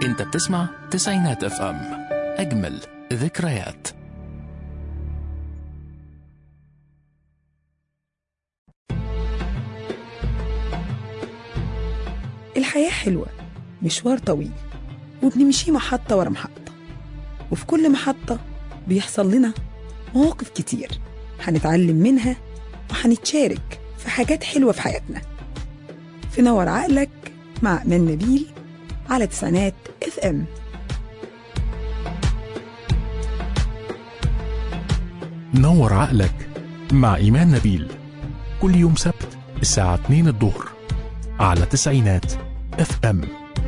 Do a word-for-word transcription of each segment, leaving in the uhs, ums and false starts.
انت بتسمع تسعينات اف ام، اجمل ذكريات. الحياة حلوة، مشوار طويل وبنمشي محطة ورا محطة، وفي كل محطة بيحصل لنا مواقف كتير هنتعلم منها وهنتشارك في حاجات حلوة في حياتنا. في نور عقلك مع أمان نبيل على تسعينات اف ام. نور عقلك مع إيمان نبيل كل يوم سبت الساعة اتنين الظهر على تسعينات اف ام.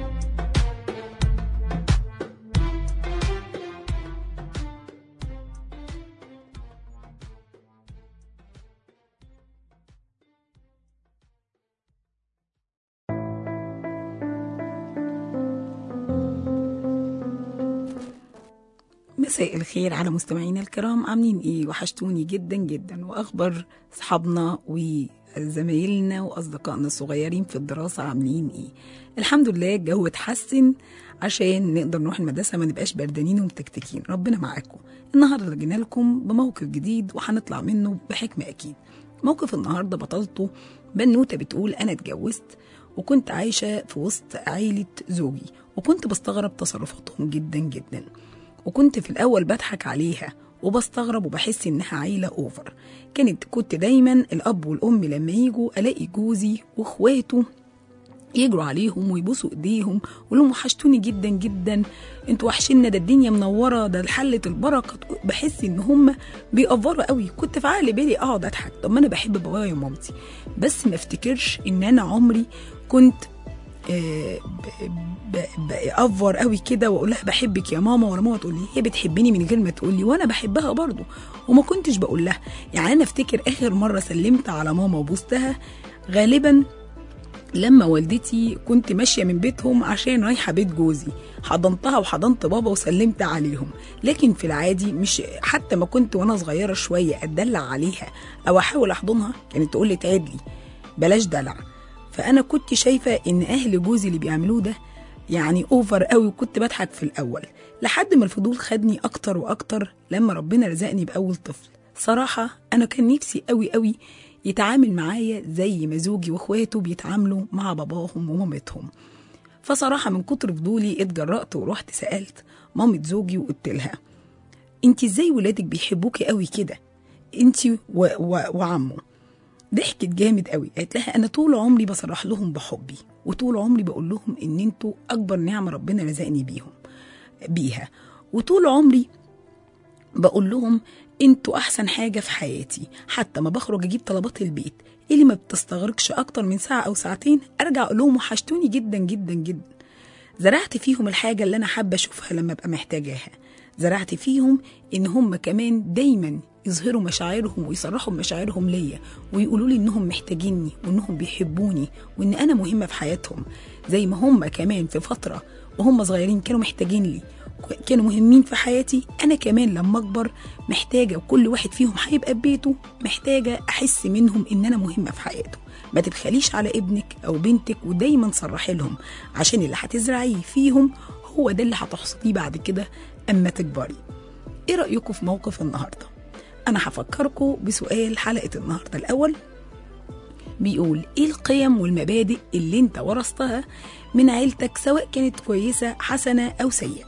مساء الخير على مستمعينا الكرام، عاملين ايه؟ وحشتوني جدا جدا. واخبار اصحابنا وزمايلنا واصدقائنا الصغيرين في الدراسة عاملين ايه؟ الحمد لله الجو اتحسن عشان نقدر نروح المدرسة ما نبقاش بردانين ومتكتكين. ربنا معاكم. النهارده جينا لكم بموقف جديد وهنطلع منه بحكمة اكيد. موقف النهارده بطلته بنوتة بتقول انا اتجوزت وكنت عايشة في وسط عائلة زوجي، وكنت بستغرب تصرفاتهم جدا جدا، وكنت في الأول بضحك عليها وبستغرب وبحس إنها عيلة أوفر. كانت كنت دايما الأب والأم لما يجوا ألاقي جوزي وإخواته يجروا عليهم ويبوسوا إيديهم ولهم وحشتوني جدا جدا، انتوا وحشنا، ده الدنيا منورة، ده حلة البركة. بحس إن هم بيأفروا قوي. كنت في عقل بالي أقعد أضحك، طب ما أنا بحب بابايا ومامتي، بس ما افتكرش إن أنا عمري كنت بأفور قوي كده واقول لها بحبك يا ماما، ولا ماما تقول لي هي بتحبني من غير ما تقول لي، وانا بحبها برضو وما كنتش بقول لها. يعني انا افتكر اخر مره سلمت على ماما وبوستها غالبا لما والدتي كنت ماشيه من بيتهم عشان رايحه بيت جوزي، حضنتها وحضنت بابا وسلمت عليهم. لكن في العادي مش حتى ما كنت وانا صغيره شويه اتدلع عليها او احاول احضنها كانت تقول لي تعد لي بلاش دلع. فأنا كنت شايفة إن أهل جوزي اللي بيعملوه ده يعني أوفر قوي، وكنت بضحك في الأول لحد ما الفضول خدني أكتر وأكتر لما ربنا رزقني بأول طفل. صراحة أنا كان نفسي قوي قوي يتعامل معايا زي ما زوجي وإخواته بيتعاملوا مع باباهم ومامتهم. فصراحة من كتر فضولي اتجرأت ورحت سألت مامة زوجي وقلت لها انتي ازاي ولادك بيحبوكي قوي كده انتي و... و... وعمه؟ ضحكت جامد قوي، قالت لها انا طول عمري بصرح لهم بحبي، وطول عمري بقول لهم ان انتوا اكبر نعمه ربنا رزقني بيهم بيها، وطول عمري بقول لهم انتوا احسن حاجه في حياتي. حتى ما بخرج اجيب طلبات البيت اللي ما بتستغرقش اكتر من ساعه او ساعتين ارجع اقول لهم وحشتوني جدا جدا جدا. زرعت فيهم الحاجه اللي انا حابه اشوفها لما ابقى محتاجاها. زرعت فيهم ان هم كمان دايما يظهروا مشاعرهم ويصرحوا بمشاعرهم ليا، ويقولوا لي انهم محتاجيني وانهم بيحبوني وان انا مهمه في حياتهم، زي ما هم كمان في فتره وهم صغيرين كانوا محتاجين لي، كانوا مهمين في حياتي. انا كمان لما اكبر محتاجه، وكل واحد فيهم هيبقى ببيته محتاجه احس منهم ان انا مهمه في حياته. ما تبخليش على ابنك او بنتك، ودايما صرحي لهم، عشان اللي هتزرعيه فيهم هو ده اللي هتحصديه بعد كده اما تكبري. ايه رايكم في موقف النهارده؟ أنا هفكركم بسؤال حلقة النهاردة. الأول بيقول إيه القيم والمبادئ اللي أنت ورثتها من عيلتك، سواء كانت كويسة حسنة أو سيئة؟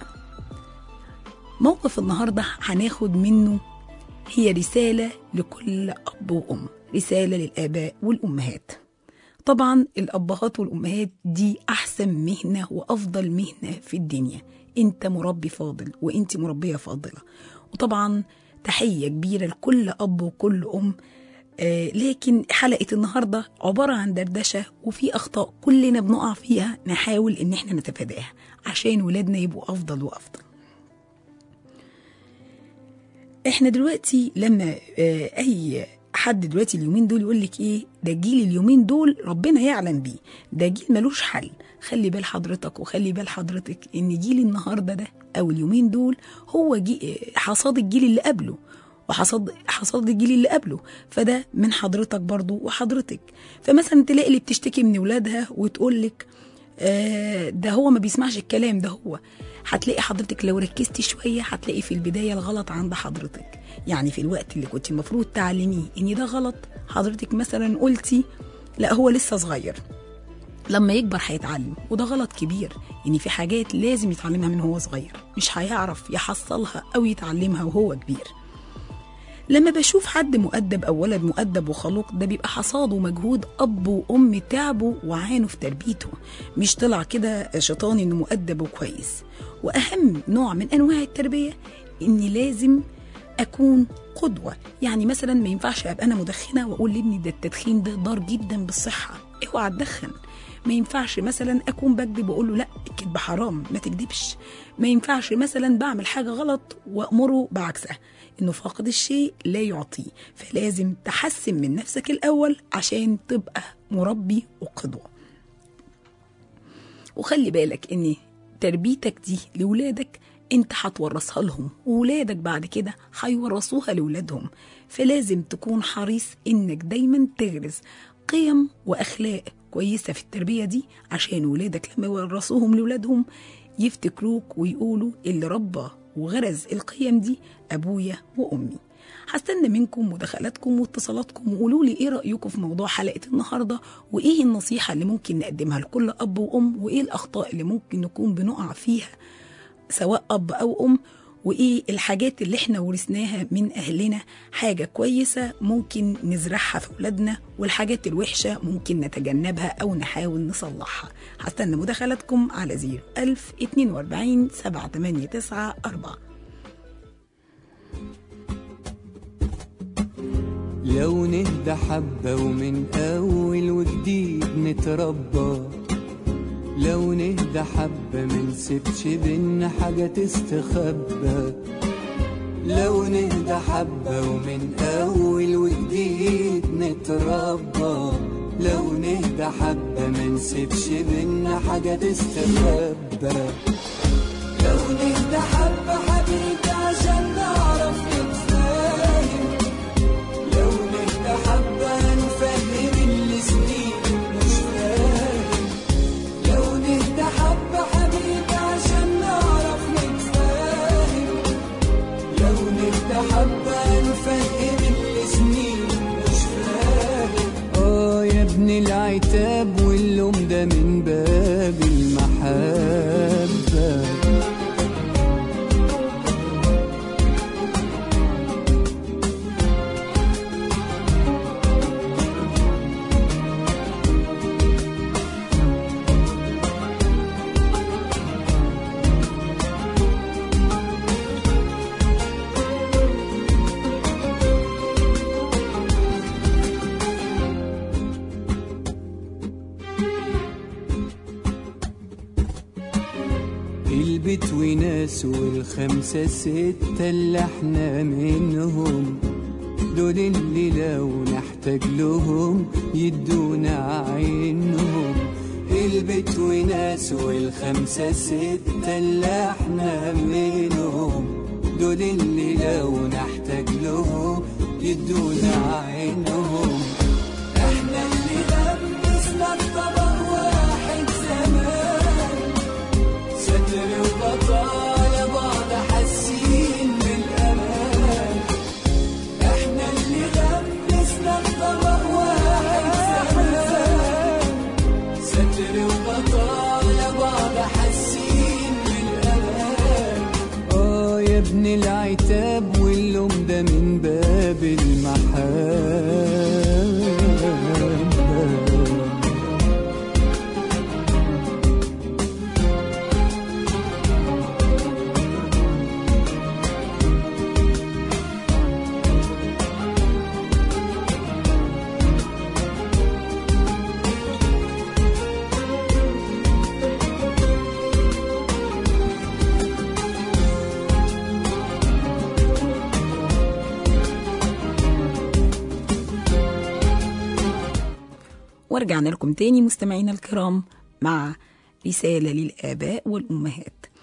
موقف النهاردة هناخد منه هي رسالة لكل أب وأم، رسالة للآباء والأمهات. طبعا الأبهات والأمهات دي أحسن مهنة وأفضل مهنة في الدنيا. أنت مربي فاضل وأنت مربية فاضلة، وطبعا تحية كبيرة لكل أب وكل أم. آه لكن حلقة النهاردة عبارة عن دردشة، وفي أخطاء كلنا بنقع فيها نحاول إن احنا نتفاداها عشان ولادنا يبقوا أفضل وأفضل. احنا دلوقتي لما آه أي حد دلوقتي اليومين دول يقول لك ايه ده جيل اليومين دول ربنا يعلم بيه، ده جيل ملوش حل. خلي بال حضرتك وخلي بال حضرتك ان جيل النهارده ده او اليومين دول هو جي حصاد الجيل اللي قبله وحصاد حصاد الجيل اللي قبله، فده من حضرتك برضو وحضرتك. فمثلا تلاقي اللي بتشتكي من ولادها وتقول لك آه ده هو ما بيسمعش الكلام ده. هو هتلاقي حضرتك لو ركزتي شوية هتلاقي في البداية الغلط عند حضرتك. يعني في الوقت اللي كنت المفروض تعلميه ان ده غلط، حضرتك مثلا قلتي لا هو لسه صغير، لما يكبر هيتعلم، وده غلط كبير. يعني في حاجات لازم يتعلمها من هو صغير، مش هيعرف يحصلها او يتعلمها وهو كبير. لما بشوف حد مؤدب او ولد مؤدب وخلوق، ده بيبقى حصاد ومجهود اب وام تعبوا وعانوا في تربيته، مش طلع كده شيطان انه مؤدب وكويس. واهم نوع من انواع التربيه اني لازم اكون قدوه. يعني مثلا ما ينفعش ابقى انا مدخنه واقول لابني ده التدخين ده ضار جدا بالصحه، اوعى تدخن. ما ينفعش مثلا اكون بكذب واقول له لا الكذب حرام ما تكذبش. ما ينفعش مثلا بعمل حاجه غلط وامره بعكسها، انه فاقد الشيء لا يعطيه. فلازم تحسن من نفسك الاول عشان تبقى مربي وقدوه. وخلي بالك ان تربيتك دي لولادك انت هتورثها لهم، وولادك بعد كده هيورثوها لولادهم. فلازم تكون حريص انك دايما تغرس قيم واخلاق كويسه في التربيه دي، عشان ولادك لما يورثوهم لولادهم يفتكروك ويقولوا اللي ربى وغرز القيم دي ابويا وامي. هستنى منكم مداخلاتكم واتصالاتكم، وقولوا لي ايه رايكم في موضوع حلقه النهارده، وايه النصيحه اللي ممكن نقدمها لكل اب وام، وايه الاخطاء اللي ممكن نكون بنقع فيها سواء اب او ام، وايه الحاجات اللي احنا ورثناها من اهلنا حاجه كويسه ممكن نزرعها في اولادنا، والحاجات الوحشه ممكن نتجنبها او نحاول نصلحها. هستنى مداخلاتكم على زيرو ألف اتنين واربعين سبعة تمانية تسعة أربعة. لو نهدى حبة ومن أول وجديد نتربى، لو نهدى حبة منسيبش بينا حاجة تستخبى، لو نهدى حبة ومن أول وجديد نتربى، لو نهدى حبة منسيبش بينا حاجة تستخبى، لو نهدى حبة حبيبي عشان نعرف نتفاهم، لو نهدى حبة نفهم اللي سنين مش فاهم، لو نهدى حبة حبيبي عشان نعرف نتفاهم، لو نهدى حبة نفهم اللي سنين مش فاهم. اه يا ابن العتاب واللوم ده من باب المحبة. البيت وناس والخمسة ستة اللي احنا منهم، دول اللي لو نحتاج لهم يدونا عينهم. البيت وناس والخمسة ستة اللي احنا منهم، دول اللي لو نحتاج لهم يدونا عينهم. احنا اللي لبسنا الطبق واحد زمان، ستر وبطالة بعض حاسين بالأمان. احنا اللي لبسنا الطبق واحد زمان، ستر وبطالة بعض حاسين بالأمان. اه يا ابن العتاب واللوم ده من باب المحبة. ورجعنا لكم تاني مستمعينا الكرام مع رسالة للآباء والأمهات.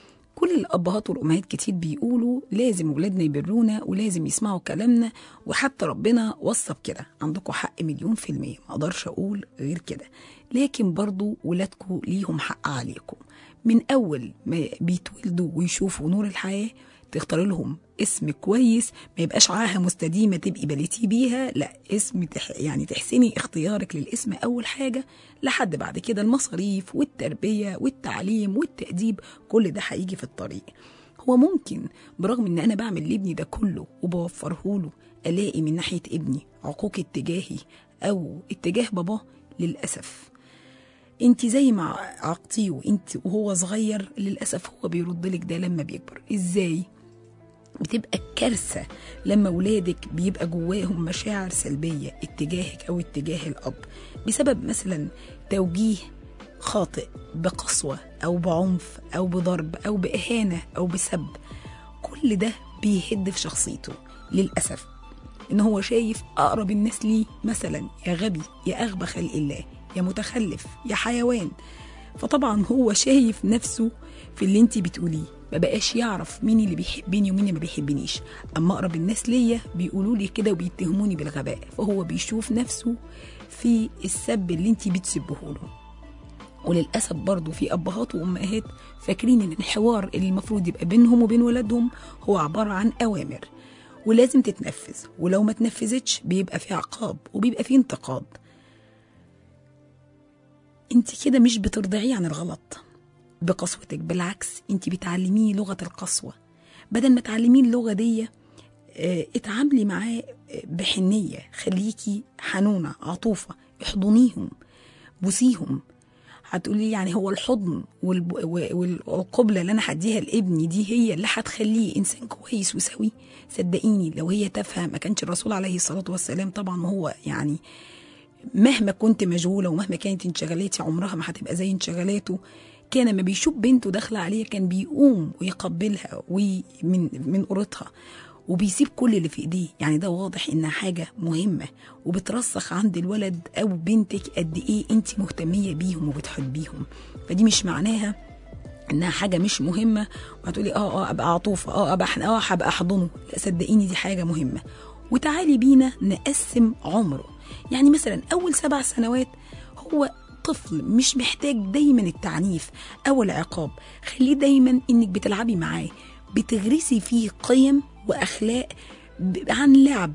كل الأبهات والأمهات كتير بيقولوا لازم ولادنا يبرونا ولازم يسمعوا كلامنا، وحتى ربنا وصف كده. عندكم حق مليون في المية، ما أقدرش أقول غير كده. لكن برضو ولادكم ليهم حق عليكم. من أول ما بيتولدوا ويشوفوا نور الحياة تختار لهم اسم كويس، ما يبقاش عاهة مستديمة تبقي بليتي بيها، لا اسم تح يعني تحسني اختيارك للاسم أول حاجة، لحد بعد كده المصاريف والتربية والتعليم والتأديب كل ده هيجي في الطريق. هو ممكن برغم ان انا بعمل لابني ده كله وبوفره له الاقي من ناحية ابني عقوق اتجاهي او اتجاه باباه؟ للأسف انت زي ما عقتيه وانت وهو صغير للأسف هو بيردلك ده لما بيكبر. ازاي؟ بتبقى كارثة لما ولادك بيبقى جواهم مشاعر سلبية اتجاهك أو اتجاه الأب بسبب مثلا توجيه خاطئ بقسوة أو بعنف أو بضرب أو بإهانة أو بسب. كل ده بيهد في شخصيته للأسف، إن هو شايف أقرب الناس ليه مثلا يا غبي يا أغبى خلق الله يا متخلف يا حيوان. فطبعا هو شايف نفسه في اللي انتي بتقوليه، ما بقاش يعرف مين اللي بيحبني ومين اللي ما بيحبنيش. اما اقرب الناس ليا بيقولوا لي كده وبيتهموني بالغباء، فهو بيشوف نفسه في السب اللي انتي بتسبه له. وللاسف برضو في ابهات وامهات فاكرين ان الحوار اللي المفروض يبقى بينهم وبين ولادهم هو عبارة عن اوامر ولازم تتنفذ، ولو ما تنفذتش بيبقى في عقاب وبيبقى في انتقاد. انت كده مش بترضعيه عن الغلط بقسوتك، بالعكس انت بتعلميه لغة القسوة. بدل ما تعلميه اللغة دي اه اتعاملي معاه بحنية، خليكي حنونة عطوفة، احضنيهم بوسيهم. هتقولي يعني هو الحضن والقبلة اللي انا هديها لابني دي هي اللي هتخليه انسان كويس وسوي؟ صدقيني لو هي تافهة ما كانش الرسول عليه الصلاة والسلام طبعا، ما هو يعني مهما كنت مشغولة ومهما كانت انشغالاتي عمرها ما هتبقى زي انشغالاته. كان ما بيشوف بنته داخلة عليه كان بيقوم ويقبلها ومن من قرتها وبيسيب كل اللي في ايديه. يعني ده واضح انها حاجة مهمة وبترسخ عند الولد او بنتك قد ايه انت مهتمية بيهم وبتحبيهم. فدي مش معناها انها حاجة مش مهمة وهتقولي اه اه ابقى عطوفة اه ابقى اه هبقى احضنه. لا صدقيني دي حاجة مهمة. وتعالي بينا نقسم عمره. يعني مثلا أول سبع سنوات هو طفل مش محتاج دايما التعنيف أو العقاب، خليه دايما إنك بتلعبي معاه، بتغرسي فيه قيم وأخلاق عن لعب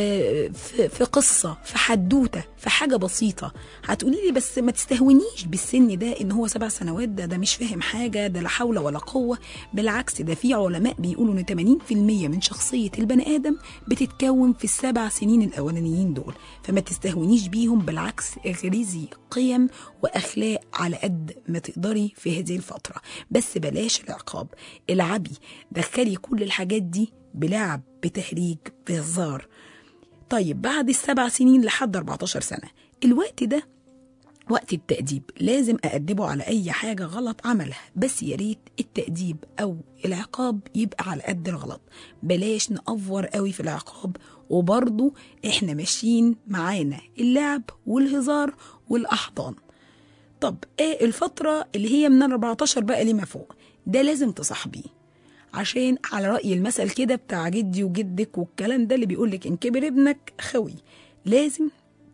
في قصة في حدوتة في حاجة بسيطة. هتقولي لي بس ما تستهونيش بالسن ده ان هو سبع سنوات ده ده مش فاهم حاجة، ده لا حول ولا قوة. بالعكس ده في علماء بيقولوا ان ثمانين بالمية من شخصية البني آدم بتتكون في السبع سنين الأولانيين دول. فما تستهونيش بيهم، بالعكس اغرزي قيم وأخلاق على قد ما تقدري في هذه الفترة. بس بلاش العقاب، العبي، دخلي كل الحاجات دي بلعب بتهريج بهزار. طيب بعد السبع سنين لحد أربعتاشر سنة الوقت ده وقت التأديب، لازم أأدبه على أي حاجة غلط عملها، بس يا ريت التأديب أو العقاب يبقى على قد الغلط، بلاش نأفور قوي في العقاب. وبرضو احنا ماشيين معانا اللعب والهزار والأحضان. طب ايه الفترة اللي هي من أربعتاشر بقى لما فوق؟ ده لازم تصاحبيه، عشان على رأي المثل كده بتاع جدي وجدك والكلام ده اللي بيقولك إن كبر ابنك خوي، لازم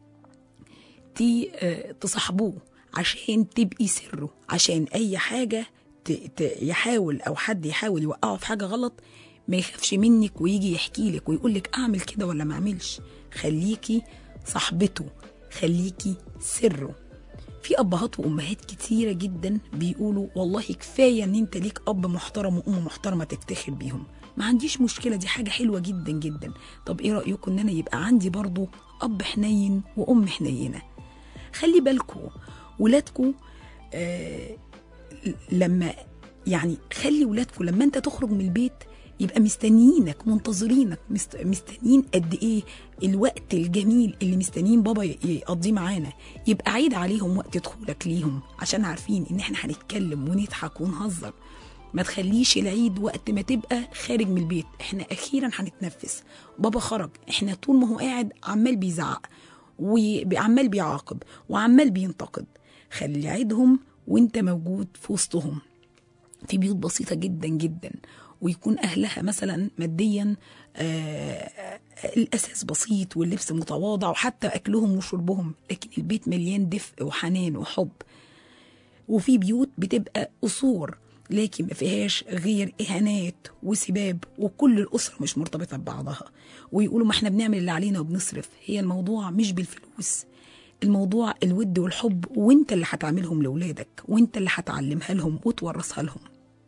تي تصاحبوه عشان تبقي سره، عشان أي حاجة يحاول أو حد يحاول يوقعه في حاجة غلط ما يخافش منك ويجي يحكي لك ويقولك أعمل كده ولا ما أعملش. خليكي صاحبته، خليكي سره. في أبهات وأمهات كتيرة جدا بيقولوا والله كفاية ان انت ليك أب محترم وأم محترمة تفتخر بيهم. ما عنديش مشكلة، دي حاجة حلوة جدا جدا. طب ايه رأيكم ان انا يبقى عندي برضو أب حنين وأم حنينة؟ خلي بالكم ولادكم آه لما يعني خلي ولادكم لما انت تخرج من البيت يبقى مستنيينك منتظرينك، مستنيين قد ايه الوقت الجميل اللي مستنيين بابا يقضيه معانا، يبقى عيد عليهم وقت دخولك ليهم عشان عارفين ان احنا هنتكلم ونضحك ونهزر. ما تخليش العيد وقت ما تبقى خارج من البيت، احنا اخيرا هنتنفس، بابا خرج، احنا طول ما هو قاعد عمال بيزعق وعمال بيعاقب وعمال بينتقد. خلي عيدهم وانت موجود في وسطهم. في بيوت بسيطة جدا جدا ويكون أهلها مثلا ماديا آه الأساس بسيط واللبس متواضع وحتى أكلهم وشربهم، لكن البيت مليان دفء وحنان وحب. وفي بيوت بتبقى قصور لكن ما فيهاش غير إهانات وسباب وكل الأسرة مش مرتبطة ببعضها، ويقولوا ما احنا بنعمل اللي علينا وبنصرف. هي الموضوع مش بالفلوس، الموضوع الود والحب، وانت اللي هتعملهم لأولادك وانت اللي هتعلمها لهم وتورثها لهم.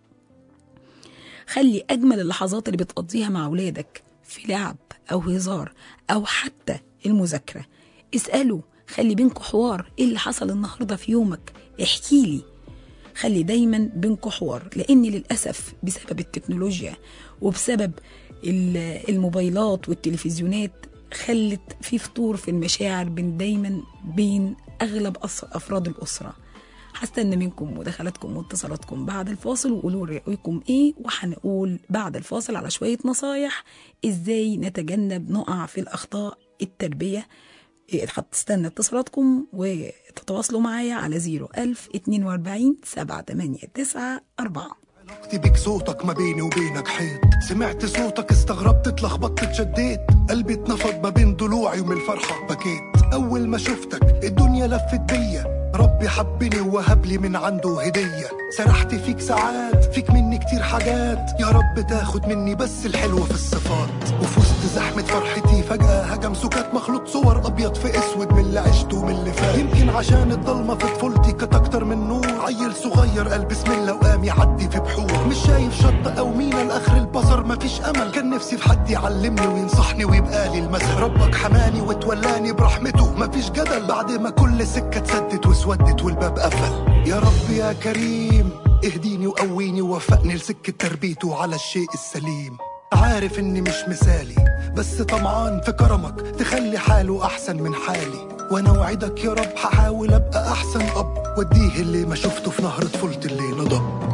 خلي أجمل اللحظات اللي بتقضيها مع أولادك في لعب أو هزار أو حتى المذاكرة. اسألوا، خلي بينكم حوار، ايه اللي حصل النهاردة في يومك، احكي لي. خلي دايما بينكم حوار، لأن للأسف بسبب التكنولوجيا وبسبب الموبايلات والتلفزيونات خلت في فتور في المشاعر بين دايما بين أغلب أفراد الأسرة. هستنى منكم مداخلاتكم واتصالاتكم بعد الفاصل، وقولوا رأيكم ايه، وهنقول بعد الفاصل على شوية نصايح ازاي نتجنب نقع في الأخطاء التربية. هتستنى اتصالاتكم وتتواصلوا معايا على زيرو ألف اتنين واربعين سبعة تمانية تسعة أربعة. علاقتي بيك صوتك ما بيني وبينك حيط، سمعت صوتك استغربت اتلخبطت اتشديت، قلبي اتنفض ما بين ضلوعي ومن الفرحة بكيت. أول ما شفتك الدنيا لفت بيا، ربي حبني ووهب لي من عنده هدية. سرحت فيك ساعات، فيك مني كتير حاجات، يا رب تاخد مني بس الحلوة في الصفات. وفي وسط زحمة فرحتي فجأة هجم سكات مخلوط صور أبيض في أسود من اللي عشته ومن اللي فات. يمكن عشان الضلمة في طفولتي كانت أكتر من نور، عيل صغير قال بسم الله وقام يعدي في بحور. مش شايف شط أو مينا لآخر البصر مفيش أمل، كان نفسي في حد يعلمني وينصحني ويبقى لي المثل. ربك حماني وتولاني برحمته مفيش جدل، بعد ما كل سكة اتسدت واسودت والباب قفل. يا رب يا كريم اهديني وقويني ووفقني لسكة تربيته على الشيء السليم. عارف اني مش مثالي بس طمعان في كرمك تخلي حاله احسن من حالي، وانا وعدك يا رب هحاول ابقى احسن اب، وديه اللي ما شفته في نهر طفولتي اللي نضب.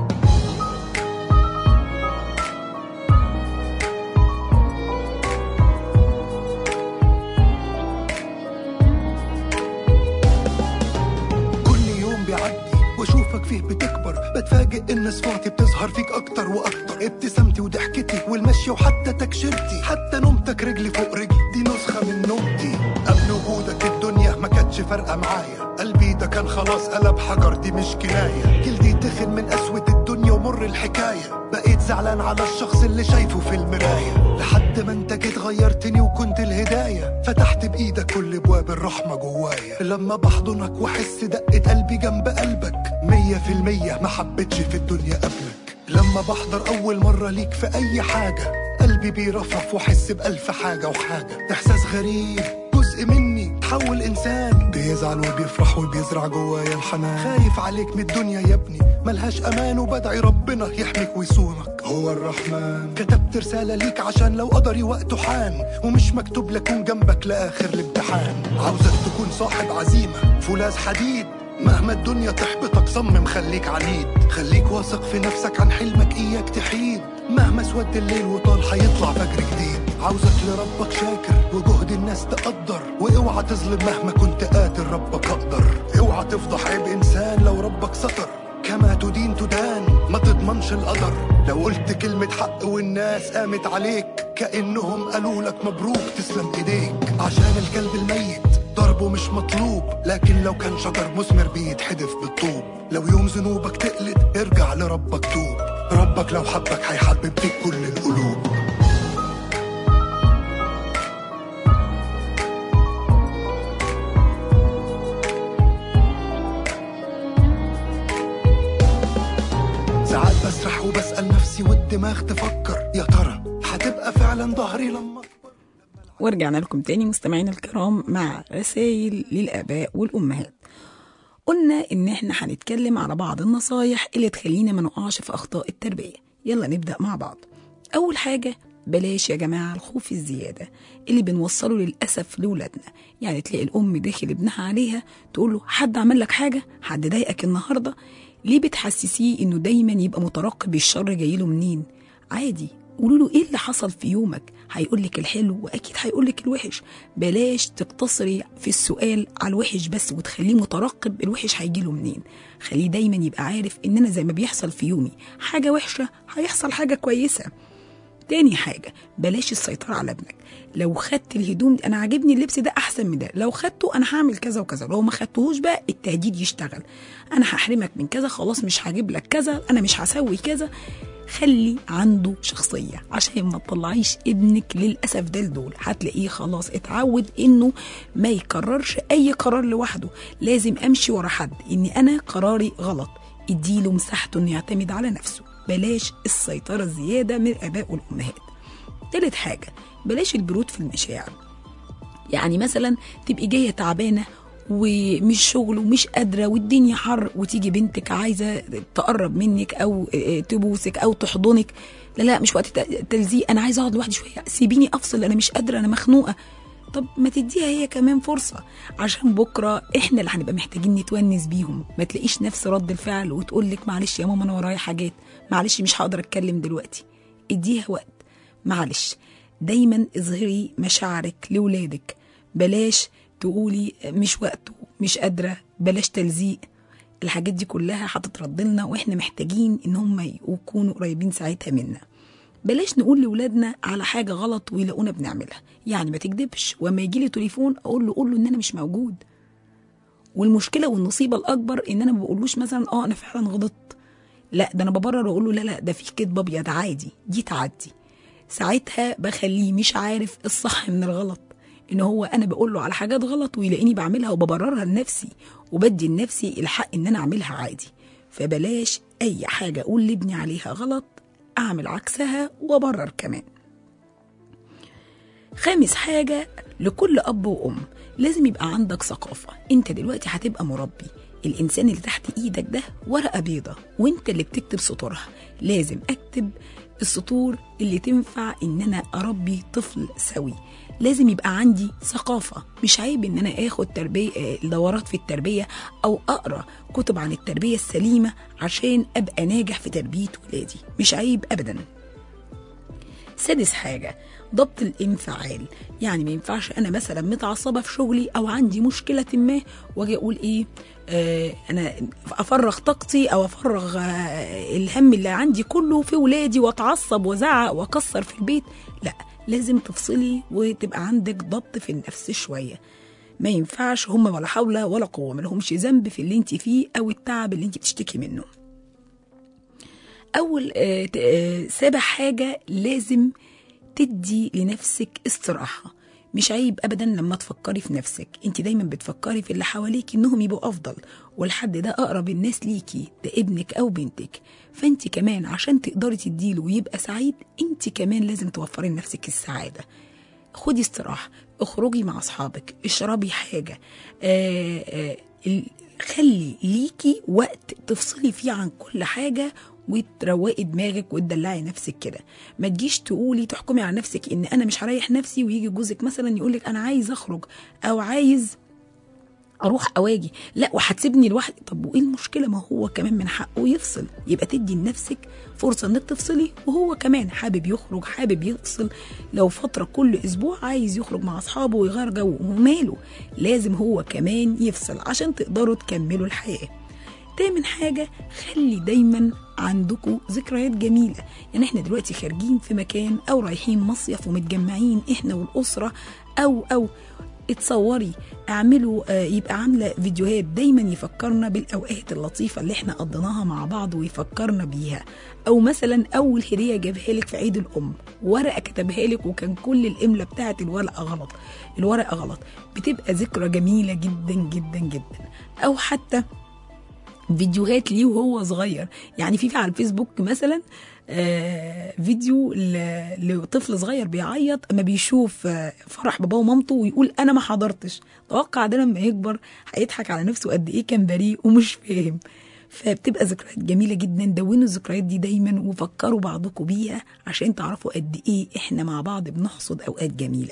واشوفك فيه بتكبر، بتفاجئ ان صفاتي بتظهر فيك اكتر واكتر. ابتسامتي وضحكتي والمشي وحتى تكشيرتي، حتى نومتك رجلي فوق رجلي دي نسخة من نومتي. قبل وجودك الدنيا ما كانتش فارقة معايا، قلبي ده كان خلاص قلب حجر دي مش كناية. جلدي تخن من قسوة الدنيا ومر الحكاية، بقيت زعلان على الشخص اللي شايفه في المراية. لحد ما انت جيت غيرتني وكنت الهداية، فتحت بايدك كل ابواب الرحمة جوايا. لما بحضنك واحس دقة قلبي جنب قلبك، مية في المية ما حبتش في الدنيا قبلك. لما بحضر اول مرة ليك في اي حاجة، قلبي بيرفرف واحس بألف حاجة وحاجة. احساس غريب جزء مني تحول انسان، بيزعل وبيفرح وبيزرع جوايا الحنان. خايف عليك من الدنيا يا ابني ملهاش امان، وبدعي ربنا يحميك ويصونك هو الرحمن. كتبت رسالة ليك عشان لو قدري وقته حان، ومش مكتوب لكون جنبك لاخر الامتحان. عاوزك تكون صاحب عزيمة فولاذ حديد، مهما الدنيا تحبطك صمم خليك عنيد. خليك واثق في نفسك عن حلمك اياك تحيد، مهما سود الليل وطال حيطلع فجر جديد. عاوزك لربك شاكر وجهد الناس تقدر، واوعى تظلم مهما كنت قادر ربك اقدر. اوعى تفضح عيب انسان لو ربك ستر، كما تدين تدان ما تضمنش القدر. لو قلت كلمة حق والناس قامت عليك، كأنهم قالوا لك مبروك تسلم ايديك. عشان الكلب الميت ضربه مش مطلوب، لكن لو كان شجر مثمر بيتحدف بالطوب. لو يوم ذنوبك تقلد ارجع لربك توب، ربك لو حبك هيحبب فيك كل القلوب. ساعات بسرح وبسأل نفسي والدماغ تفكر، يا ترى هتبقى فعلا ظهري لما أكبر؟ ورجعنا لكم تاني مستمعين الكرام مع رسائل للآباء والأمهات. قلنا إن احنا هنتكلم على بعض النصايح اللي تخلينا ما نقعش في أخطاء التربية. يلا نبدأ مع بعض. أول حاجة، بلاش يا جماعة الخوف الزيادة اللي بنوصله للأسف لولادنا. يعني تلاقي الأم داخل ابنها عليها تقول له حد عمل لك حاجة، حد ضايقك النهاردة. ليه بتحسسيه إنه دايما يبقى مترقب الشر جايله منين؟ عادي، قولوا له ايه اللي حصل في يومك، هيقولك الحلو واكيد هيقولك الوحش. بلاش تقتصري في السؤال على الوحش بس وتخليه مترقب الوحش هيجيله منين. خليه دايما يبقى عارف ان انا زي ما بيحصل في يومي حاجه وحشه هيحصل حاجه كويسه. تاني حاجه بلاش السيطره على ابنك. لو خدت الهدوم انا عاجبني اللبس ده احسن من ده، لو خدته انا هعمل كذا وكذا، لو ما خدتهوش بقى التهديد يشتغل، انا هحرمك من كذا، خلاص مش هجيب لك كذا، انا مش هسوي كذا. خلي عنده شخصيه عشان ما تطلعيش ابنك للاسف ده لدول. هتلاقيه خلاص اتعود انه ما يكررش اي قرار لوحده، لازم امشي ورا حد، اني انا قراري غلط. اديله مساحته انه يعتمد على نفسه. بلاش السيطره الزياده من الاباء والامهات. تالت حاجه بلاش البرود في المشاعر. يعني مثلا تبقي جايه تعبانه ومش شغل ومش قادره والدنيا حر، وتيجي بنتك عايزه تقرب منك او تبوسك او تحضنك، لا لا مش وقت تلزيق، انا عايزه اقعد لوحدي شويه، سيبيني افصل، انا مش قادره، انا مخنوقه. طب ما تديها هي كمان فرصه، عشان بكره احنا اللي هنبقى محتاجين نتونس بيهم. ما تلاقيش نفس رد الفعل وتقول لك معلش يا ماما انا ورايا حاجات، معلش مش هقدر اتكلم دلوقتي. اديها وقت، معلش. دايما اظهري مشاعرك لولادك. بلاش تقولي مش وقته، مش قادره، بلاش تلزيق. الحاجات دي كلها هتترد لنا واحنا محتاجين ان هم يكونوا قريبين ساعتها منا. بلاش نقول لاولادنا على حاجه غلط ويلاقونا بنعملها. يعني ما تكذبش، وما يجي لي تليفون اقول له قول له ان انا مش موجود. والمشكله والنصيبه الاكبر ان انا ما بقولوش مثلا اه انا فعلا غلطت، لا ده انا ببرر واقول له لا لا ده في كذب ابيض عادي، دي تعدي. ساعتها بخليه مش عارف الصح من الغلط، ان هو انا بقول له على حاجات غلط ويلاقيني بعملها وببررها لنفسي وبدي لنفسي الحق ان انا اعملها عادي. فبلاش اي حاجه اقول لابني عليها غلط اعمل عكسها وابرر كمان. خامس حاجه لكل اب وام لازم يبقى عندك ثقافه. انت دلوقتي هتبقى مربي، الانسان اللي تحت ايدك ده ورقه بيضه وانت اللي بتكتب سطورها. لازم اكتب السطور اللي تنفع ان انا اربي طفل سوي. لازم يبقى عندي ثقافة. مش عيب ان انا اخد تربية دورات في التربية او اقرأ كتب عن التربية السليمة عشان ابقى ناجح في تربية ولادي، مش عيب ابدا. سادس حاجة ضبط الانفعال. يعني ما ينفعش انا مثلا متعصبة في شغلي او عندي مشكلة ما واجي اقول ايه آه انا افرغ طاقتي او افرغ آه الهم اللي عندي كله في ولادي واتعصب وزعق واكسر في البيت. لا، لازم تفصلي وتبقى عندك ضبط في النفس شوية. ما ينفعش هم ولا حول ولا قوة، ما لهمش ذنب في اللي انت فيه او التعب اللي انت بتشتكي منه. اول آه آه سابع حاجة لازم تدي لنفسك استراحة. مش عيب ابدا لما تفكري في نفسك، انت دايما بتفكري في اللي حواليك انهم يبقوا افضل، والحد ده اقرب الناس ليكي، ده ابنك او بنتك. فانت كمان عشان تقدري تديله ويبقى سعيد انت كمان لازم توفري لنفسك السعادة. خدي استراحة، اخرجي مع اصحابك، اشربي حاجة، آآ آآ خلي ليكي وقت تفصلي فيه عن كل حاجة وتروقي دماغك وتدلعي نفسك كده. ما تجيش تقولي تحكمي على نفسك ان انا مش هريح نفسي ويجي جوزك مثلا يقولك انا عايز اخرج او عايز اروح اواجي، لا وهتسيبني لوحدي. طب وايه المشكله؟ ما هو كمان من حقه يفصل. يبقى تدي لنفسك فرصه انك تفصلي وهو كمان حابب يخرج، حابب يفصل. لو فتره كل اسبوع عايز يخرج مع اصحابه ويغير جو وماله، لازم هو كمان يفصل عشان تقدروا تكملوا الحياه. تامن حاجه خلي دايما عندكم ذكريات جميله. يعني احنا دلوقتي خارجين في مكان او رايحين مصيف ومتجمعين احنا والاسره او او اتصوري، اعملوا يبقى عامله فيديوهات دايما يفكرنا بالاوقات اللطيفه اللي احنا قضيناها مع بعض ويفكرنا بيها. او مثلا اول هديه جابها لك في عيد الام ورقه كتبها لك وكان كل الاملا بتاعه الورقه غلط الورقه غلط بتبقى ذكرى جميله جدا جدا جدا. او حتى فيديوهات ليه وهو صغير. يعني في على الفيسبوك مثلا آه فيديو لطفل صغير بيعيط اما بيشوف آه فرح باباه ومامته ويقول انا ما حضرتش. توقع ده لما يكبر هيضحك على نفسه قد ايه كان بريء ومش فاهم. فبتبقى ذكريات جميله جدا. دونوا الذكريات دي دايما وفكروا بعضكم بيها عشان تعرفوا قد ايه احنا مع بعض بنحصد اوقات جميله.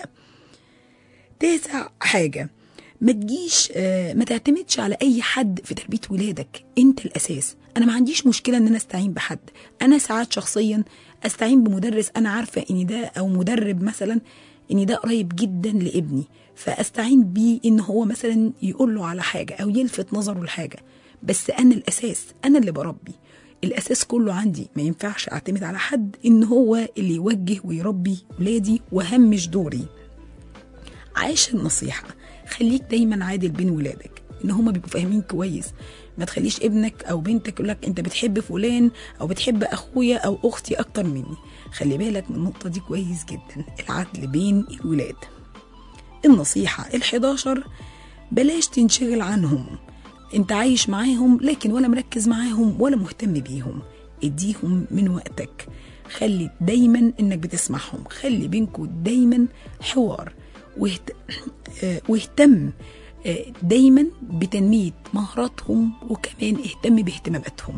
تاسع حاجه ما تجيش آه ما تعتمدش على اي حد في تربيه ولادك، انت الاساس. انا ما عنديش مشكله ان انا استعين بحد. انا ساعات شخصيا استعين بمدرس انا عارفه ان ده، او مدرب مثلا ان ده قريب جدا لابني، فاستعين بيه ان هو مثلا يقول له على حاجه او يلفت نظره لحاجه. بس انا الاساس، انا اللي بربي، الاساس كله عندي. ما ينفعش اعتمد على حد ان هو اللي يوجه ويربي ولادي وهمش دوري. عايش النصيحه، خليك دايما عادل بين ولادك، ان هما بيبقوا فاهمين كويس. ما تخليش ابنك او بنتك يقول لك انت بتحب فلان او بتحب اخويا او اختي اكتر مني. خلي بالك من النقطه دي كويس جدا، العدل بين الولاد. النصيحه الحداشر، بلاش تنشغل عنهم. انت عايش معاهم لكن ولا مركز معاهم ولا مهتم بيهم. اديهم من وقتك، خلي دايما انك بتسمعهم، خلي بينكم دايما حوار، واهت... واهتم دايما بتنمية مهاراتهم، وكمان اهتم باهتماماتهم.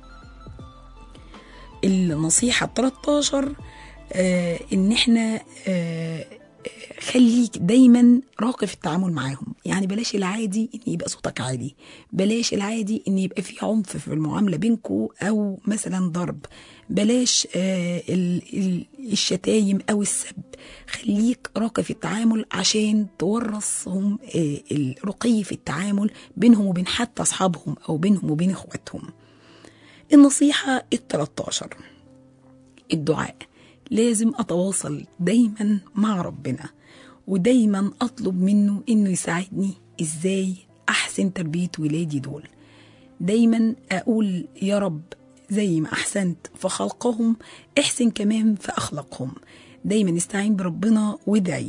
النصيحة التلتاشر، آه ان احنا آه خليك دايما راقب في التعامل معاهم. يعني بلاش العادي ان يبقى صوتك عالي، بلاش العادي ان يبقى في عنف في المعاملة بينكو او مثلا ضرب، بلاش آه الشتايم او السب. خليك راقب في التعامل عشان تورثهم آه الرقي في التعامل بينهم وبين حتى اصحابهم او بينهم وبين اخواتهم. النصيحة التلتاشر، الدعاء. لازم أتواصل دايما مع ربنا، ودايما أطلب منه إنه يساعدني إزاي أحسن تربية ولادي دول. دايما أقول يا رب زي ما أحسنت في خلقهم احسن كمان في أخلاقهم. دايما استعين بربنا وادعي،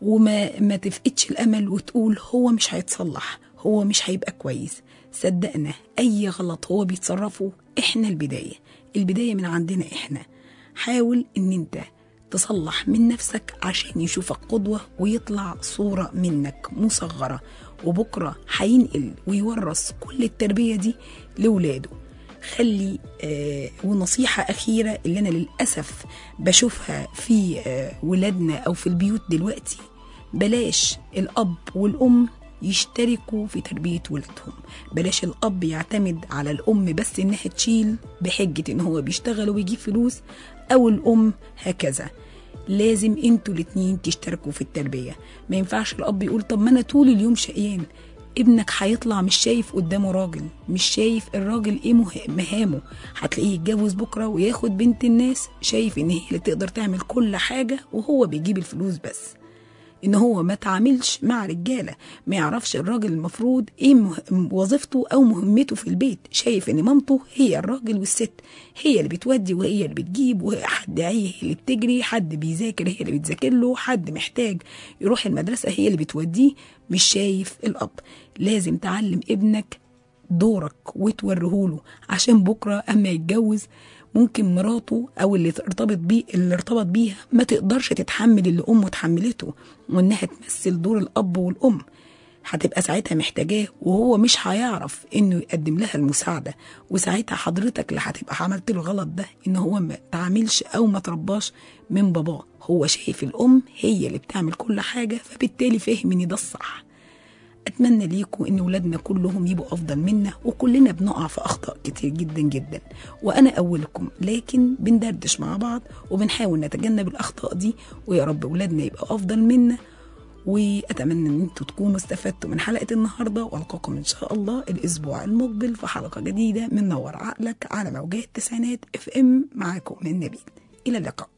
وما ما تفقدش الأمل وتقول هو مش هيتصلح، هو مش هيبقى كويس. صدقنا أي غلط هو بيتصرفه إحنا البداية، البداية من عندنا إحنا. حاول ان انت تصلح من نفسك عشان يشوفك قدوة ويطلع صورة منك مصغرة، وبكرة هينقل ويورث كل التربية دي لولاده. خلي آه ونصيحة أخيرة اللي أنا للأسف بشوفها في آه ولادنا أو في البيوت دلوقتي، بلاش الأب والأم يشتركوا في تربية ولادهم. بلاش الأب يعتمد على الأم بس إنها تشيل بحجة إن هو بيشتغل وبيجيب فلوس، أو الأم هكذا. لازم انتوا الاتنين تشتركوا في التربية. ما ينفعش الأب يقول طب ما أنا طول اليوم شقيان. ابنك هيطلع مش شايف قدامه راجل، مش شايف الراجل ايه مهامه. هتلاقيه يتجوز بكرة وياخد بنت الناس شايف ان هي اللي تقدر تعمل كل حاجة وهو بيجيب الفلوس بس. ان هو ما تعاملش مع رجالة، ما يعرفش الراجل المفروض ايه مه... وظيفته او مهمته في البيت. شايف ان مامته هي الراجل والست هي اللي بتودي وهي اللي بتجيب، وحد هي اللي بتجري، حد بيذاكر هي اللي بتذاكر له، حد محتاج يروح المدرسة هي اللي بتوديه. مش شايف الاب. لازم تعلم ابنك دورك وتوريهوله، عشان بكرة اما يتجوز ممكن مراته او اللي ارتبط بيه اللي ارتبط بيها ما تقدرش تتحمل اللي امه تحملته، وانها تمثل دور الاب والام. هتبقى ساعتها محتاجاه وهو مش هيعرف انه يقدم لها المساعده. وساعتها حضرتك اللي هتبقى عملت له غلط ده، ان هو ما تعاملش او ما ترباش من باباه. هو شايف الام هي اللي بتعمل كل حاجه، فبالتالي فاهم ان ده الصح. أتمنى ليكم إن ولادنا كلهم يبقوا أفضل منا، وكلنا بنقع في أخطاء كتير جدا جدا، وأنا أولكم، لكن بندردش مع بعض وبنحاول نتجنب الأخطاء دي، ويا رب ولادنا يبقوا أفضل منا. وأتمنى إن انتوا تكونوا استفدتوا من حلقة النهاردة، وألقاكم إن شاء الله الأسبوع المقبل في حلقة جديدة من نور عقلك على موجات تسعينات اف ام. معاكم من نبيل، إلى اللقاء.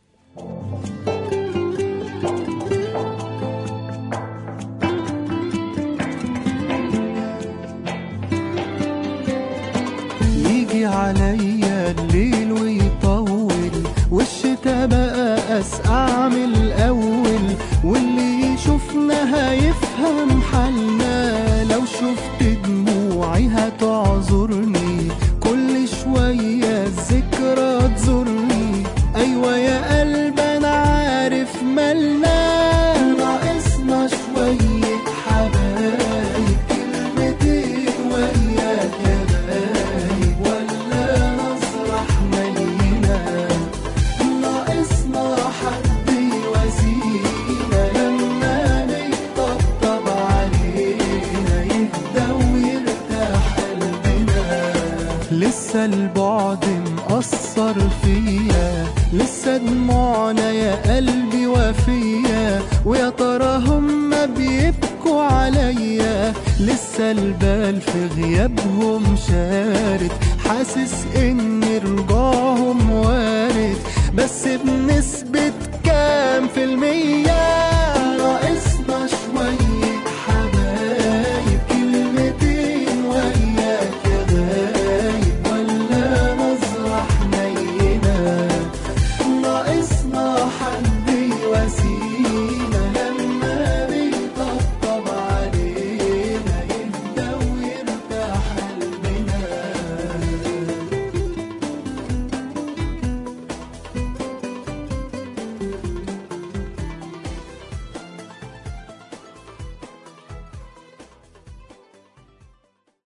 عليا الليل ويطول، والشتا بقى أسقع من الأول، واللي يشوفنا هيفهم حالنا. لو شفت دموعي هتعذرني، كل شوية الذكرى تزورني. أيوة يا قلب أنا عارف مالنا، ناقصنا شوية حبايب، كلمتين وياك يا بايب، ولا نصرح ملينا. ناقصنا حد يواسينا، لما نطبطب علينا يهدى ويرتاح قلبنا. لسه البعد مأثر فيا، لسه دموعنا يا قلبي وفيا، ويا ترى هما بيبكوا عليا. لسه البال في غيابهم شارد، حاسس ان رجوعهم وارد، بس بنسبة كام في المية؟